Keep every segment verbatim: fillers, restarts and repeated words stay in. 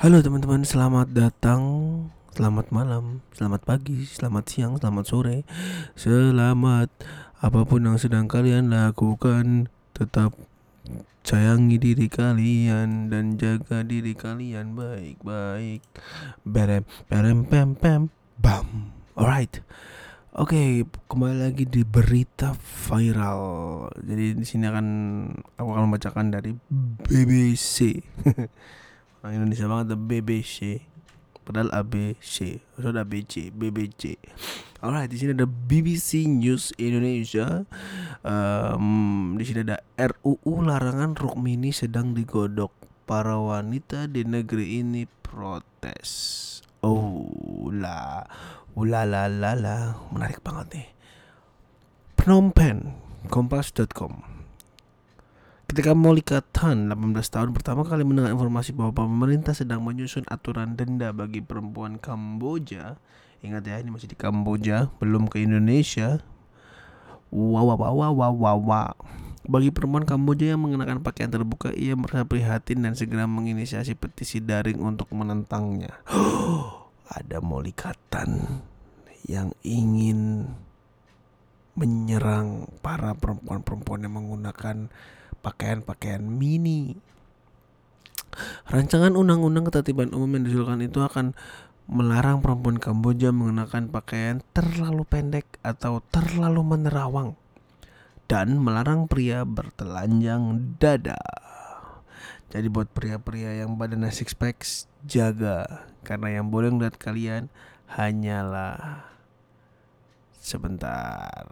Halo teman-teman, selamat datang, selamat malam, selamat pagi, selamat siang, selamat sore, selamat apapun yang sedang kalian lakukan. Tetap sayangi diri kalian dan jaga diri kalian baik-baik. Berem, berem, pem, pem, bam. Alright. Oke, kembali lagi di berita viral. Jadi di sini akan aku akan membacakan dari B B C. Orang Indonesia banget, the B B C. Padahal A B C, ada B C, B B C. Alright, di sini ada B B C News Indonesia. Um, di sini ada R U U larangan Rukmini sedang digodok. Para wanita di negeri ini protes. Oh lah, ulalala, menarik banget nih. Phnom Penh, kompas dot com. Ketika Molika Tan, delapan belas tahun, pertama kali mendengar informasi bahwa pemerintah sedang menyusun aturan denda bagi perempuan Kamboja. Ingat ya, ini masih di Kamboja, belum ke Indonesia. Wow, wow, wow, wow, wow, wow. Bagi perempuan Kamboja yang mengenakan pakaian terbuka, ia merasa prihatin dan segera menginisiasi petisi daring untuk menentangnya. Ada Molika Tan yang ingin menyerang para perempuan-perempuan yang menggunakan pakaian-pakaian mini. Rancangan undang-undang ketertiban umum yang diusulkan itu akan melarang perempuan Kamboja mengenakan pakaian terlalu pendek atau terlalu menerawang dan melarang pria bertelanjang dada. Jadi buat pria-pria yang badannya six pack, jaga, karena yang boleh ngeliat kalian hanyalah sebentar.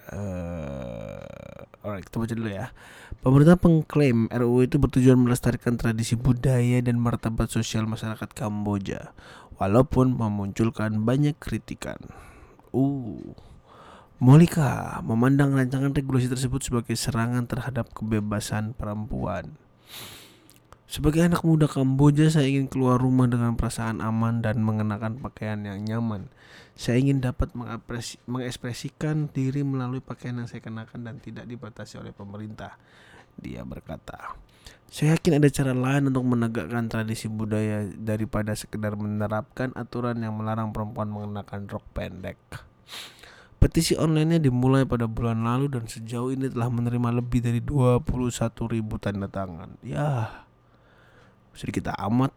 Uh, alright, kita baca dulu ya. Pemerintah mengklaim R U U itu bertujuan melestarikan tradisi budaya dan martabat sosial masyarakat Kamboja, walaupun memunculkan banyak kritikan. Uh, Molika memandang rancangan regulasi tersebut sebagai serangan terhadap kebebasan perempuan. Sebagai anak muda Kamboja, saya ingin keluar rumah dengan perasaan aman dan mengenakan pakaian yang nyaman. Saya ingin dapat mengekspresikan diri melalui pakaian yang saya kenakan dan tidak dibatasi oleh pemerintah, dia berkata. Saya yakin ada cara lain untuk menegakkan tradisi budaya daripada sekedar menerapkan aturan yang melarang perempuan mengenakan rok pendek. Petisi online-nya dimulai pada bulan lalu dan sejauh ini telah menerima lebih dari dua puluh satu ribu tanda tangan. Ya, sedikit amat.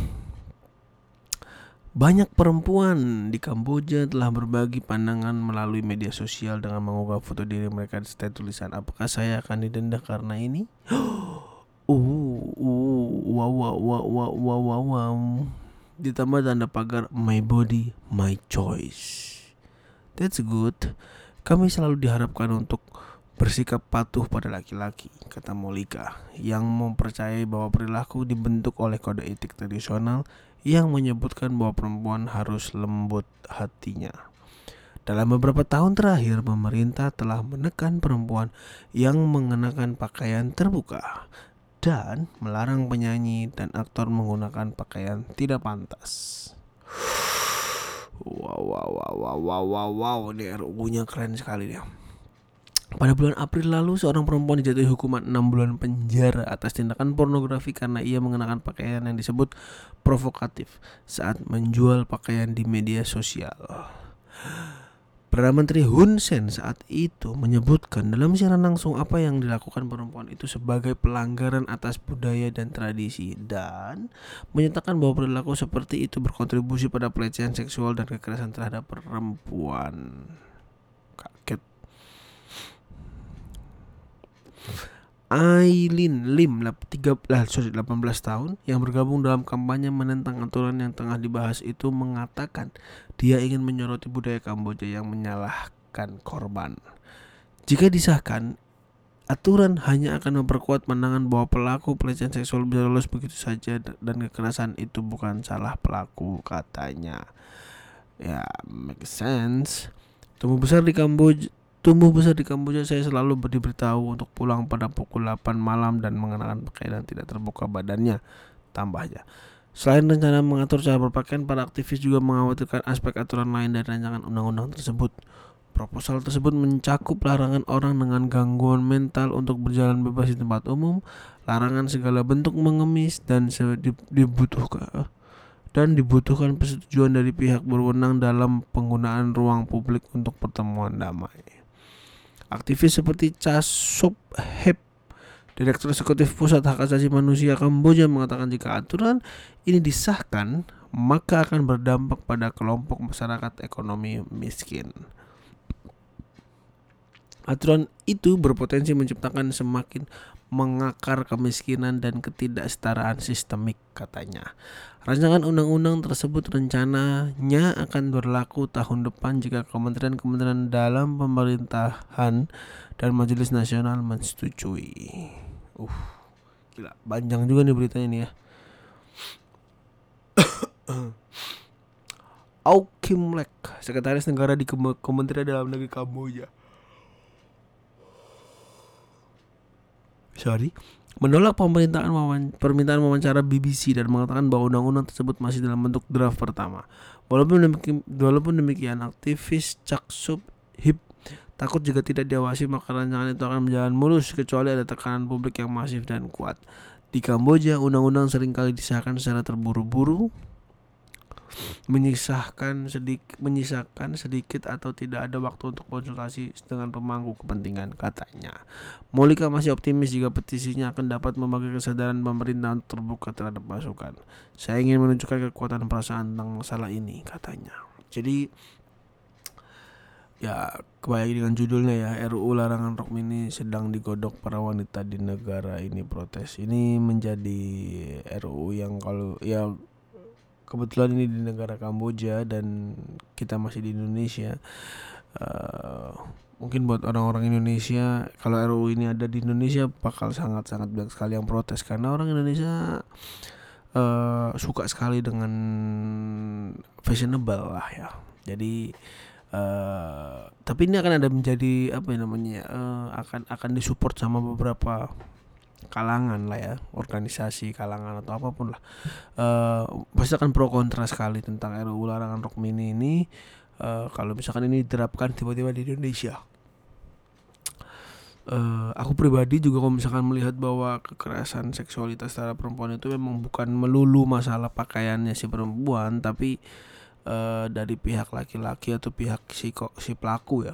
Banyak perempuan di Kamboja telah berbagi pandangan melalui media sosial dengan mengunggah foto diri mereka serta tulisan, apakah saya akan didenda karena ini? Uh, uh, wow, wow, wow, wow, wow, wow, wow. Ditambah tanda pagar my body, my choice. That's good. Kami selalu diharapkan untuk bersikap patuh pada laki-laki, kata Molika, yang mempercayai bahwa perilaku dibentuk oleh kode etik tradisional yang menyebutkan bahwa perempuan harus lembut hatinya. Dalam beberapa tahun terakhir, pemerintah telah menekan perempuan yang mengenakan pakaian terbuka dan melarang penyanyi dan aktor menggunakan pakaian tidak pantas. Wow, wow, wow, wow, wow, wow, wow. Ini R U U-nya keren sekali ya. Pada bulan April lalu, seorang perempuan dijatuhi hukuman enam bulan penjara atas tindakan pornografi karena ia mengenakan pakaian yang disebut provokatif saat menjual pakaian di media sosial. Perdana Menteri Hun Sen saat itu menyebutkan dalam siaran langsung apa yang dilakukan perempuan itu sebagai pelanggaran atas budaya dan tradisi dan menyatakan bahwa perilaku seperti itu berkontribusi pada pelecehan seksual dan kekerasan terhadap perempuan. Kaget. Aileen Lim, delapan belas tahun, yang bergabung dalam kampanye menentang aturan yang tengah dibahas itu, mengatakan dia ingin menyoroti budaya Kamboja yang menyalahkan korban. Jika disahkan, aturan hanya akan memperkuat pandangan bahwa pelaku pelecehan seksual bisa lolos begitu saja dan kekerasan itu bukan salah pelaku, katanya. Ya, make sense. Tumbuh besar di Kamboja Tumbuh besar di Kamboja, saya selalu diberitahu untuk pulang pada pukul delapan malam dan mengenakan pakaian yang tidak terbuka badannya, tambahnya. Selain rencana mengatur cara berpakaian, para aktivis juga mengkhawatirkan aspek aturan lain dari rancangan undang-undang tersebut. Proposal tersebut mencakup larangan orang dengan gangguan mental untuk berjalan bebas di tempat umum, larangan segala bentuk mengemis dan dibutuhkan dan dibutuhkan persetujuan dari pihak berwenang dalam penggunaan ruang publik untuk pertemuan damai. Aktivis seperti Cha Sop Hep, Direktur Eksekutif Pusat Hak Asasi Manusia Kamboja, mengatakan jika aturan ini disahkan, maka akan berdampak pada kelompok masyarakat ekonomi miskin. Aturan itu berpotensi menciptakan semakin mengakar kemiskinan dan ketidaksetaraan sistemik, katanya. Rancangan undang-undang tersebut rencananya akan berlaku tahun depan jika kementerian-kementerian dalam pemerintahan dan Majelis Nasional menyetujui. Uh, gila, panjang juga nih beritanya nih ya. Auk Kim Lek, Sekretaris Negara di Kementerian Dalam Negeri Kamboja, sorry, menolak pemerintahan wawan, permintaan wawancara B B C dan mengatakan bahwa undang-undang tersebut masih dalam bentuk draft pertama. Walaupun demikian, walaupun demikian aktivis Cha Sop Hep takut jika tidak diawasi maka rancangan itu akan berjalan mulus kecuali ada tekanan publik yang masif dan kuat. Di Kamboja, undang-undang seringkali disahkan secara terburu-buru, menyisahkan sedikit, menyisakan sedikit atau tidak ada waktu untuk konsultasi dengan pemangku kepentingan, katanya. Molika masih optimis jika petisinya akan dapat membagi kesadaran pemerintah untuk terbuka terhadap masukan. Saya ingin menunjukkan kekuatan perasaan tentang masalah ini, katanya. Jadi ya kebayang dengan judulnya ya, R U U larangan rok mini sedang digodok para wanita di negara ini protes. Ini menjadi R U U yang kalau ya kebetulan ini di negara Kamboja dan kita masih di Indonesia. Uh, mungkin buat orang-orang Indonesia, kalau R U U ini ada di Indonesia bakal sangat-sangat banyak sekali yang protes karena orang Indonesia uh, suka sekali dengan fashionable lah ya. Jadi uh, tapi ini akan ada menjadi apa ya namanya uh, akan akan disupport sama beberapa kalangan lah ya, organisasi kalangan atau apapun lah. Uh, pasti akan pro kontra sekali tentang R U U larangan rok mini ini. Uh, kalau misalkan ini diterapkan tiba-tiba di Indonesia. Uh, aku pribadi juga kalau misalkan melihat bahwa kekerasan seksualitas terhadap perempuan itu memang bukan melulu masalah pakaiannya si perempuan, tapi uh, dari pihak laki-laki atau pihak si si pelaku ya.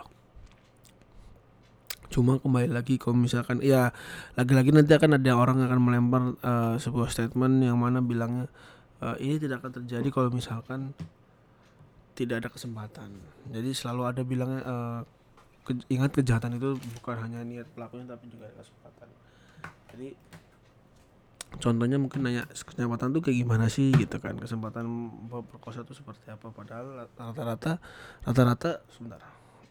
Cuma kembali lagi kalau misalkan ya lagi-lagi nanti akan ada orang yang akan melempar uh, sebuah statement yang mana bilangnya uh, ini tidak akan terjadi kalau misalkan tidak ada kesempatan. Jadi selalu ada bilangnya uh, ke, ingat kejahatan itu bukan hanya niat pelakunya tapi juga ada kesempatan. Jadi contohnya mungkin nanya kesempatan tuh kayak gimana sih gitu kan, kesempatan berperkosa itu seperti apa, padahal rata-rata rata-rata sebentar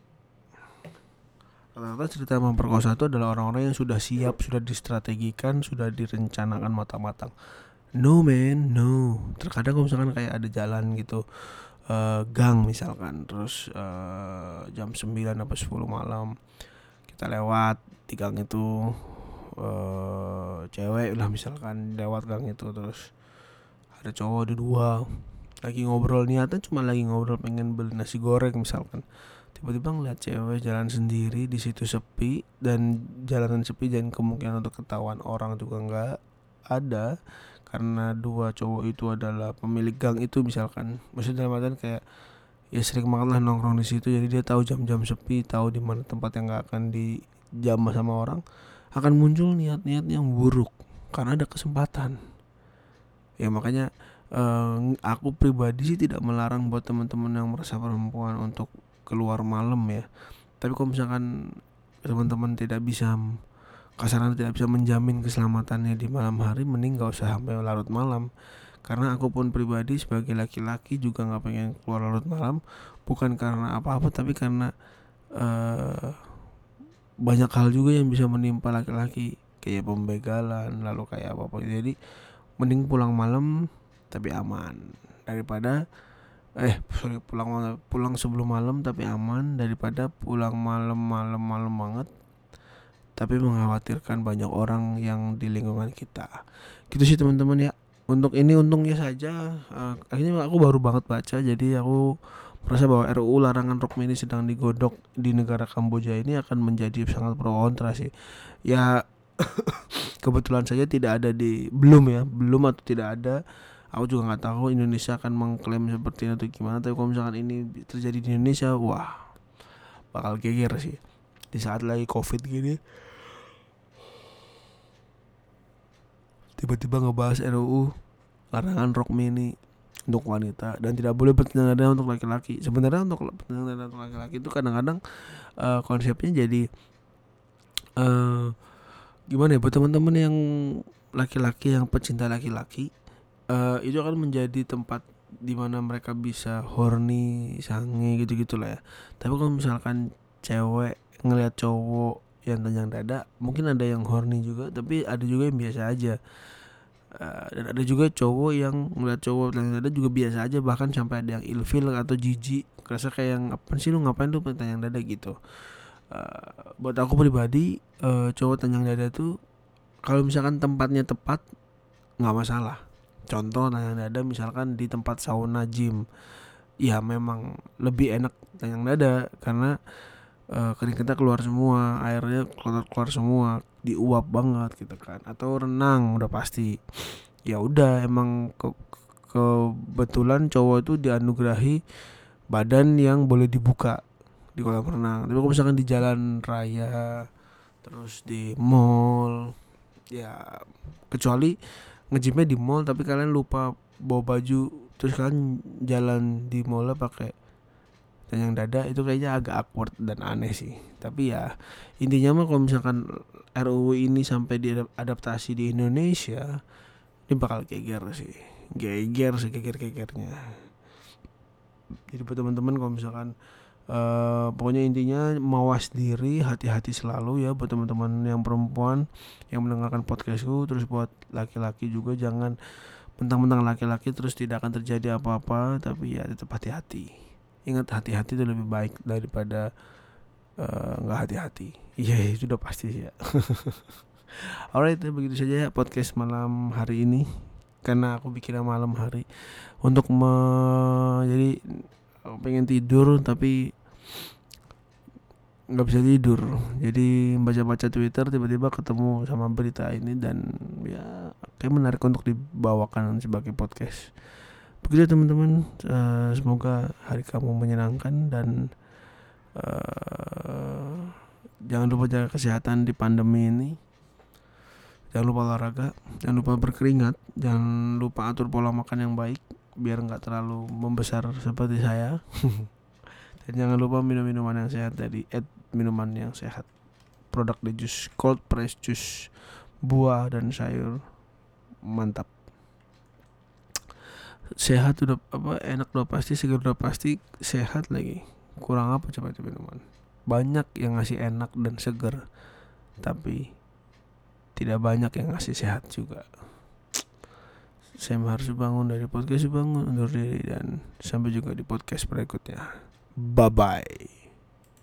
Rata-rata cerita memperkosa itu adalah orang-orang yang sudah siap, sudah distrategikan, sudah direncanakan matang-matang. No man, no. Terkadang kalau misalkan kayak ada jalan gitu, uh, gang misalkan, terus uh, jam sembilan sampai sepuluh malam kita lewat di gang itu, uh, cewek lah misalkan lewat gang itu, terus ada cowok ada dua lagi ngobrol, niatnya cuma lagi ngobrol pengen beli nasi goreng misalkan. Tiba-tiba ngeliat cewek jalan sendiri di situ sepi dan jalanan sepi dan kemungkinan untuk ketahuan orang juga nggak ada karena dua cowok itu adalah pemilik gang itu misalkan. Maksudnya dalam artian kayak ya sering banget lah nongkrong di situ, jadi dia tahu jam-jam sepi, tahu di mana tempat yang nggak akan dijamah sama orang, akan muncul niat-niat yang buruk karena ada kesempatan. Ya makanya eh, aku pribadi sih tidak melarang buat teman-teman yang merasa perempuan untuk keluar malam ya. Tapi kalau misalkan teman-teman tidak bisa, kasarannya tidak bisa menjamin keselamatannya di malam hari, mending gak usah sampai larut malam. Karena aku pun pribadi sebagai laki-laki juga gak pengen keluar larut malam, bukan karena apa-apa tapi karena uh, banyak hal juga yang bisa menimpa laki-laki, kayak pembegalan, lalu kayak apa-apa. Jadi mending pulang malam tapi aman daripada Eh sorry pulang pulang sebelum malam tapi aman daripada pulang malam-malam malam banget tapi mengkhawatirkan banyak orang yang di lingkungan kita. Gitu sih teman-teman ya. Untuk ini untungnya saja uh, akhirnya aku baru banget baca, jadi aku merasa bahwa R U U larangan rok mini sedang digodok di negara Kamboja ini akan menjadi sangat pro kontra sih. Ya kebetulan saja tidak ada di belum ya belum atau tidak ada Aku juga nggak tahu Indonesia akan mengklaim seperti itu gimana, tapi kalau misalkan ini terjadi di Indonesia, wah bakal geger sih. Di saat lagi covid gini tiba-tiba ngebahas R U U larangan rok mini untuk wanita dan tidak boleh bertindak dada untuk laki-laki. Sebenarnya untuk bertindak dada untuk laki-laki itu kadang-kadang uh, konsepnya jadi uh, gimana ya, buat teman-teman yang laki-laki yang pecinta laki-laki, uh, itu akan menjadi tempat di mana mereka bisa horny, sange gitu-gitu lah ya. Tapi kalau misalkan cewek ngelihat cowok yang telanjang dada, mungkin ada yang horny juga, tapi ada juga yang biasa aja. Uh, dan ada juga cowok yang ngeliat cowok telanjang dada juga biasa aja, bahkan sampai ada yang ilfil atau jijik, kerasa kayak yang apa sih lu ngapain lu telanjang dada gitu. Uh, buat aku pribadi, uh, cowok telanjang dada tuh kalau misalkan tempatnya tepat nggak masalah. Contoh telanjang dada misalkan di tempat sauna gym, ya memang lebih enak telanjang dada karena uh, keringetnya keluar semua, airnya keluar keluar semua, diuap banget gitu kan. Atau renang udah pasti. Ya udah emang ke, kebetulan cowok itu dianugerahi badan yang boleh dibuka di kolam renang. Tapi kalau misalkan di jalan raya, terus di mall, ya kecuali ngejimnya di mall tapi kalian lupa bawa baju, terus kalian jalan di mallnya pakai telanjang dada, itu kayaknya agak awkward dan aneh sih. Tapi ya intinya mah kalau misalkan R U U ini sampai diadaptasi di Indonesia, ini bakal geger sih, geger sih geger-gegernya. Jadi buat teman-teman kalau misalkan uh, pokoknya intinya mawas diri, hati-hati selalu ya buat teman-teman yang perempuan yang mendengarkan podcastku. Terus buat laki-laki juga jangan mentang-mentang laki-laki terus tidak akan terjadi apa-apa, tapi ya tetap hati-hati. Ingat, hati-hati itu lebih baik daripada nggak uh, hati-hati. Iya yeah, itu udah pasti sih ya. Alright, begitu saja ya podcast malam hari ini, karena aku bikinnya malam hari untuk me- jadi aku pengen tidur tapi nggak bisa tidur, jadi baca-baca Twitter tiba-tiba ketemu sama berita ini dan ya kayak menarik untuk dibawakan sebagai podcast. Begitu teman-teman, uh, semoga hari kamu menyenangkan dan uh, jangan lupa jaga kesehatan di pandemi ini. Jangan lupa olahraga, jangan lupa berkeringat, jangan lupa atur pola makan yang baik biar nggak terlalu membesar seperti saya. Dan jangan lupa minum minuman yang sehat dari Ed Minuman Yang Sehat. Produk The Juice, cold press juice, buah dan sayur, mantap. Sehat udah apa, enak udah pasti, segar udah pasti, sehat lagi. Kurang apa coba coba minuman? Banyak yang ngasih enak dan segar, tapi tidak banyak yang ngasih sehat juga. Saya harus bangun dari podcast bangun undur diri dan sampai jumpa di podcast berikutnya. Bye bye.